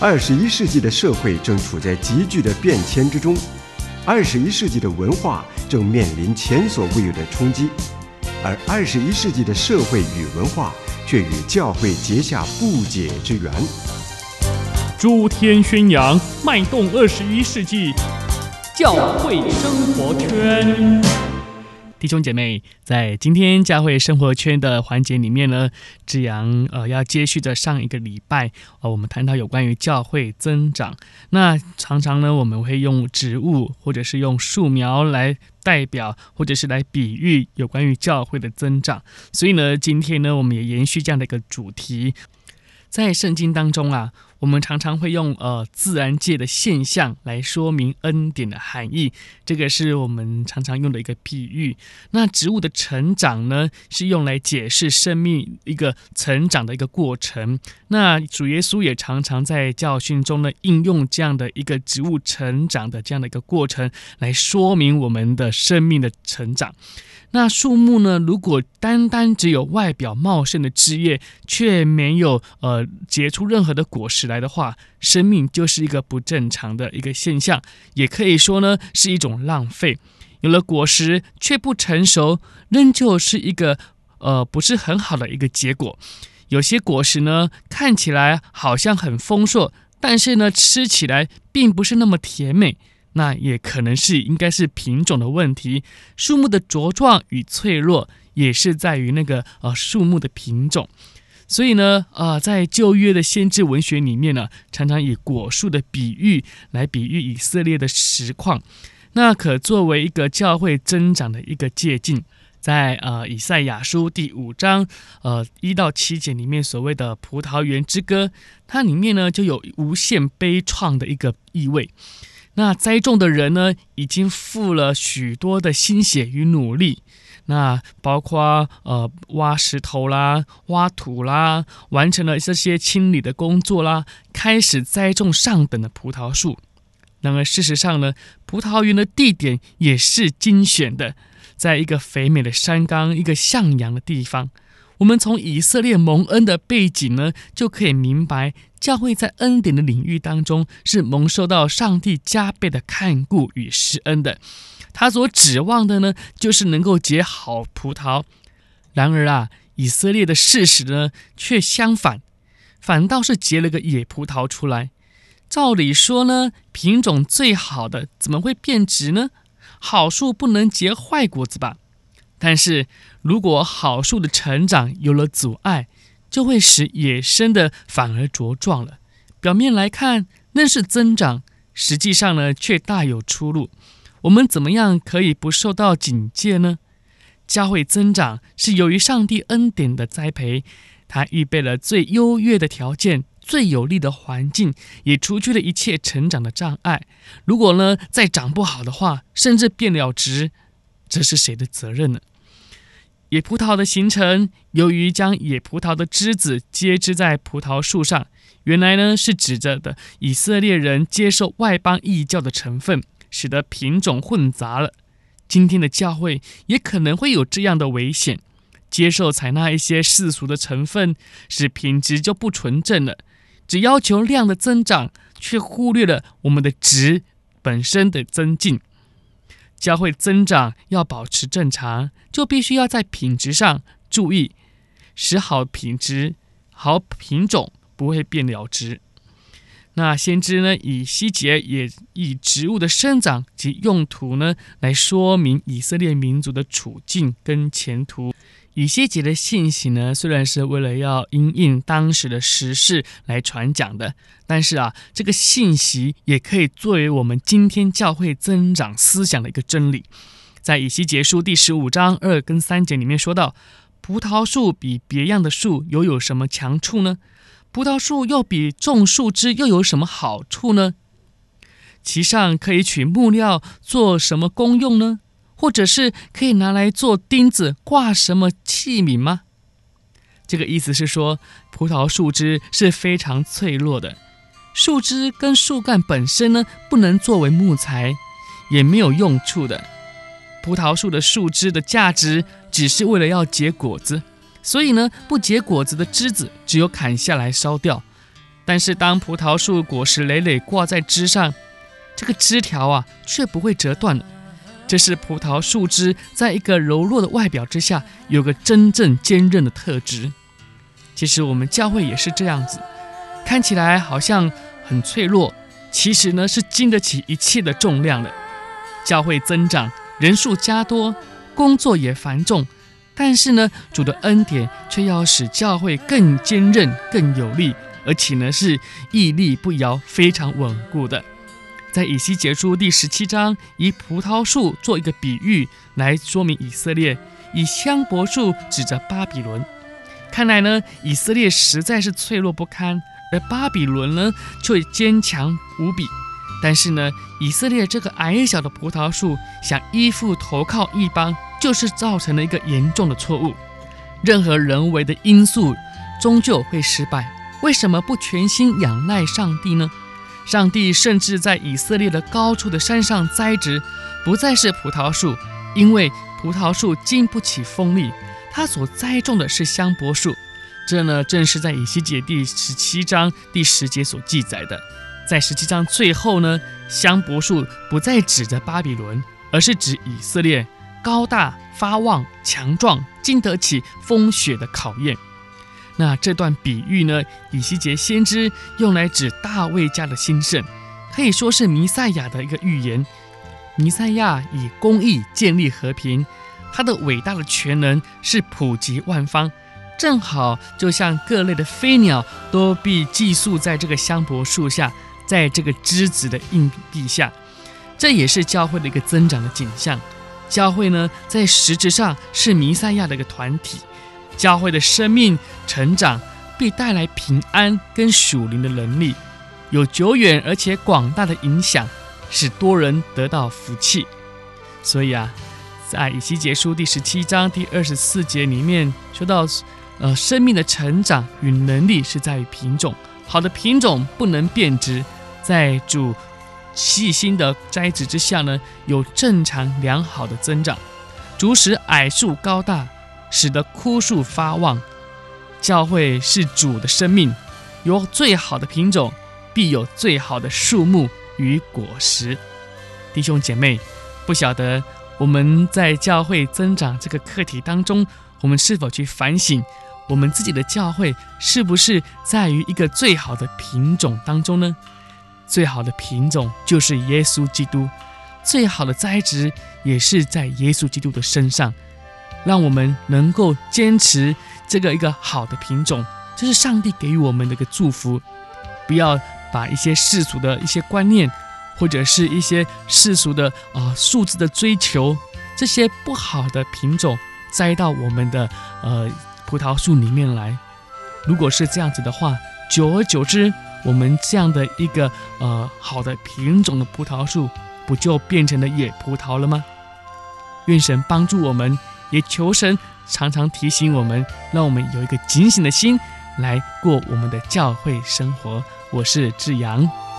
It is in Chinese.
21世纪的社会正处在急剧的变迁之中，21世纪的文化正面临前所未有的冲击，而21世纪的社会与文化却与教会结下不解之缘。 诸天宣扬，脉动21世纪，教会生活圈。弟兄姐妹，在今天教会生活圈的环节里面呢，志阳要接续着上一个礼拜我们谈到有关于教会增长。那常常呢，我们会用植物或者是用树苗来代表，或者是来比喻有关于教会的增长。所以呢，今天呢，我们也延续这样的一个主题。在圣经当中啊，我们常常会用自然界的现象来说明恩典的含义，这个是我们常常用的一个比喻。那植物的成长呢，是用来解释生命一个成长的一个过程。那主耶稣也常常在教训中呢，应用这样的一个植物成长的这样的一个过程，来说明我们的生命的成长。那树木呢，如果单单只有外表茂盛的枝叶，却没有结出任何的果实来的话，生命就是一个不正常的一个现象，也可以说呢是一种浪费。有了果实却不成熟，仍旧是一个不是很好的一个结果。有些果实呢，看起来好像很丰硕，但是呢，吃起来并不是那么甜美。那也可能应该是品种的问题。树木的茁壮与脆弱也是在于那个树木的品种。所以呢，在旧约的先知文学里面呢，常常以果树的比喻来比喻以色列的实况，那可作为一个教会增长的一个借鉴。在以赛亚书第5章1到7节里面所谓的葡萄园之歌，它里面呢就有无限悲怆的一个意味。那栽种的人呢，已经付了许多的心血与努力，那包括挖石头啦、挖土啦，完成了这些清理的工作啦，开始栽种上等的葡萄树。然而事实上呢，葡萄园的地点也是精选的，在一个肥美的山冈，一个向阳的地方。我们从以色列蒙恩的背景呢，就可以明白，教会在恩典的领域当中是蒙受到上帝加倍的看顾与施恩的。他所指望的呢，就是能够结好葡萄。然而啊，以色列的事实呢，却相反，反倒是结了个野葡萄出来。照理说呢，品种最好的怎么会变质呢？好树不能结坏果子吧？但是如果好树的成长有了阻碍，就会使野生的反而茁壮了。表面来看那是增长，实际上呢却大有出入。我们怎么样可以不受到警戒呢？教会增长是由于上帝恩典的栽培，他预备了最优越的条件，最有利的环境，也除去了一切成长的障碍。如果呢再长不好的话，甚至变了质，这是谁的责任呢？野葡萄的形成，由于将野葡萄的枝子接枝在葡萄树上，原来呢是指着的以色列人接受外邦异教的成分，使得品种混杂了。今天的教会也可能会有这样的危险，接受采纳一些世俗的成分，使品质就不纯正了，只要求量的增长，却忽略了我们的质本身的增进。教会增长要保持正常，就必须要在品质上注意，使好品质、好品种不会变了质。那先知呢，以西结也以植物的生长及用途呢，来说明以色列民族的处境跟前途。以西结的信息呢，虽然是为了要因应当时的时事来传讲的，但是这个信息也可以作为我们今天教会增长思想的一个真理。在以西结书第15章2跟3节里面说到，葡萄树比别样的树又有什么强处呢？葡萄树又比种树枝又有什么好处呢？其上可以取木料做什么功用呢？或者是可以拿来做钉子挂什么器皿吗？这个意思是说，葡萄树枝是非常脆弱的，树枝跟树干本身呢，不能作为木材，也没有用处的。葡萄树的树枝的价值只是为了要结果子，所以呢，不结果子的枝子只有砍下来烧掉。 但是当葡萄树果实累累挂在枝上，这个枝条却不会折断了。这是葡萄树枝在一个柔弱的外表之下，有个真正坚韧的特质。其实我们教会也是这样子，看起来好像很脆弱，其实呢是经得起一切的重量的。教会增长，人数加多，工作也繁重，但是呢，主的恩典却要使教会更坚韧、更有力，而且呢是屹立不摇，非常稳固的。在以西结书第17章，以葡萄树做一个比喻来说明以色列，以香柏树指着巴比伦。看来呢，以色列实在是脆弱不堪，而巴比伦呢却坚强无比。但是呢，以色列这个矮小的葡萄树想依附投靠异邦，就是造成了一个严重的错误。任何人为的因素终究会失败，为什么不全心仰赖上帝呢？上帝甚至在以色列的高处的山上栽植，不再是葡萄树，因为葡萄树经不起风力，他所栽种的是香柏树。这呢，正是在以西结第17章第10节所记载的。在17章最后呢，香柏树不再指着巴比伦，而是指以色列，高大发旺强壮，经得起风雪的考验。那这段比喻呢，以西结先知用来指大卫家的兴盛，可以说是弥赛亚的一个预言。弥赛亚以公义建立和平，他的伟大的全能是普及万方，正好就像各类的飞鸟都必寄宿在这个香柏树下，在这个枝子的荫蔽下。这也是教会的一个增长的景象。教会呢，在实质上是弥赛亚的一个团体，教会的生命成长必带来平安跟属灵的能力，有久远而且广大的影响，使多人得到福气。所以在以西结书第17章第24节里面说到，生命的成长与能力是在于品种，好的品种不能变质，在主细心的栽植之下呢，有正常良好的增长。主使矮树高大，使得枯树发旺。教会是主的生命，有最好的品种，必有最好的树木与果实。弟兄姐妹，不晓得我们在教会增长这个课题当中，我们是否去反省我们自己的教会是不是在于一个最好的品种当中呢？最好的品种就是耶稣基督，最好的栽植也是在耶稣基督的身上。让我们能够坚持这个一个好的品种，这是上帝给予我们的一个祝福。不要把一些世俗的一些观念，或者是一些世俗的数字的追求，这些不好的品种栽到我们的葡萄树里面来。如果是这样子的话，久而久之，我们这样的一个好的品种的葡萄树，不就变成了野葡萄了吗？愿神帮助我们，也求神常常提醒我们，让我们有一个警醒的心来过我们的教会生活。我是志阳。